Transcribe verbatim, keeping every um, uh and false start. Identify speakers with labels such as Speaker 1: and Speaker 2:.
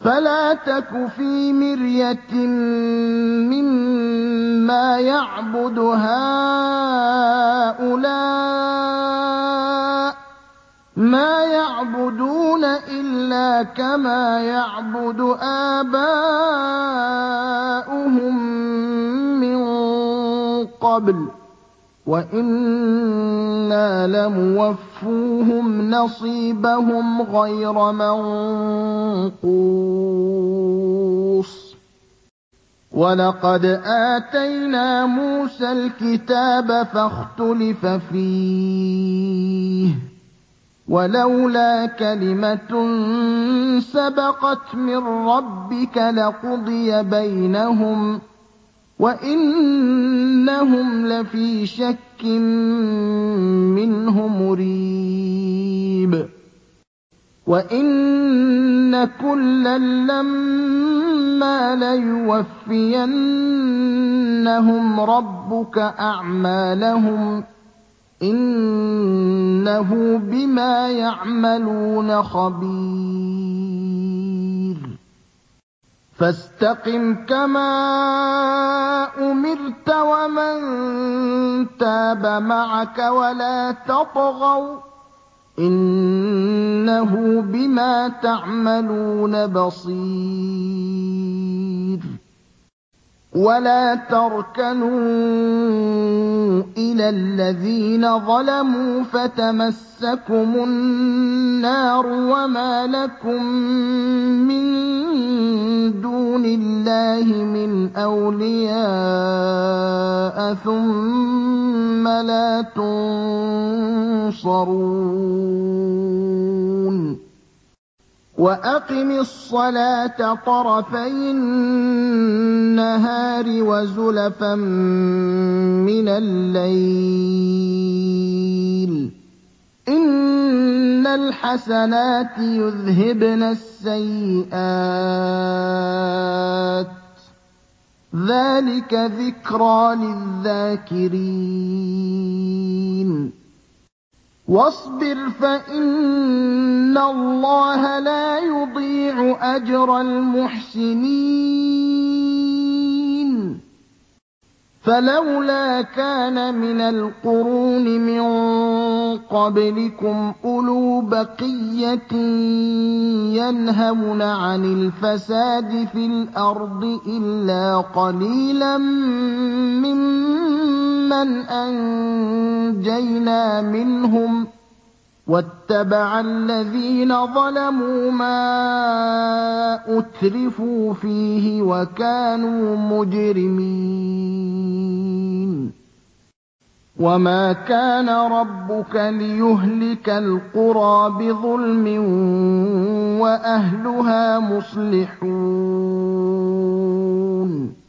Speaker 1: فلا تك في مرية مما يعبد هؤلاء ما يعبدون إلا كما يعبد آباؤهم من قبل وإنا لموفوهم نصيبهم غير منقوص ولقد آتينا موسى الكتاب فاختلف فيه ولولا كلمة سبقت من ربك لقضي بينهم وإنهم لفي شك منه مريب وإن كلا لما ليوفينهم ربك أعمالهم إنه بما يعملون خبير فاستقم كما أمرت ومن تاب معك ولا تطغوا إنه بما تعملون بصير ولا تركنوا إلى الذين ظلموا فتمسكم النار وما لكم من دون الله من أولياء ثم لا تنصرون وأقم الصلاة طرفي النهار وزلفا من الليل إن الحسنات يذهبن السيئات ذلك ذكرى للذاكرين واصبر فإن الله لا يضيع أجر المحسنين فلولا كان من القرون من قبلكم أولو بقية ينهون عن الفساد في الأرض إلا قليلا ممن أنجينا منهم واتبع الذين ظلموا ما أترفوا فيه وكانوا مجرمين وما كان ربك ليهلك القرى بظلم وأهلها مصلحون